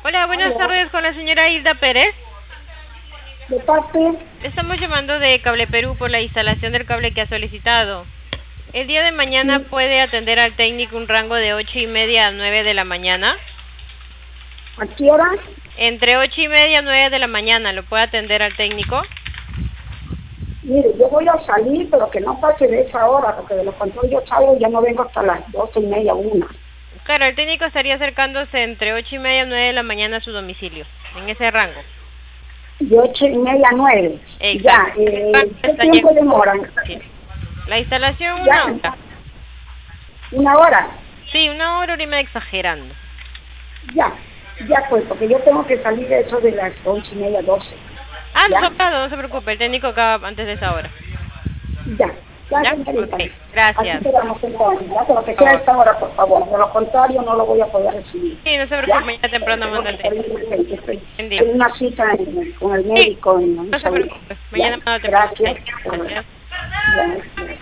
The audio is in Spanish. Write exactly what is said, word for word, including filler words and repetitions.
Hola, buenas Hola. tardes con la señora Hilda Pérez. De parte, Estamos llamando de Cable Perú por la instalación del cable que ha solicitado. El día de mañana sí. puede atender al técnico un rango de ocho y media a nueve de la mañana. ¿A qué hora? Entre ocho y media a nueve de la mañana, ¿lo puede atender al técnico? Mire, yo voy a salir, pero que no pase de esa hora, porque de lo contrario yo salgo y ya no vengo hasta las doce y media, una. Claro, el técnico estaría acercándose entre ocho y media a nueve de la mañana a su domicilio, en ese rango. De ocho y media a nueve. Ya, Exacto. eh, ¿qué Está tiempo llegando. demoran? La instalación una Ya, hora. una hora. Sí, una hora, hora y media exagerando. Ya, ya pues, porque yo tengo que salir de eso de las once y media, doce. Ah, Ya, no, claro, no se preocupe, el técnico acaba antes de esa hora. ya, ya, ¿Ya? señorita. Ok, Así gracias. quedamos entonces, ya, pero que Por sea a favor. esta hora, por favor. De lo contrario no lo voy a poder recibir. Sí, no se ¿Ya? preocupe, mañana temprano Tengo manda que el salir técnico. urgente, estoy Buen día. en una cita en- con el Sí, médico en un no se segundo. preocupe, ¿Ya? mañana manda temprano el Gracias. técnico. Bueno, Gracias. bueno, bueno.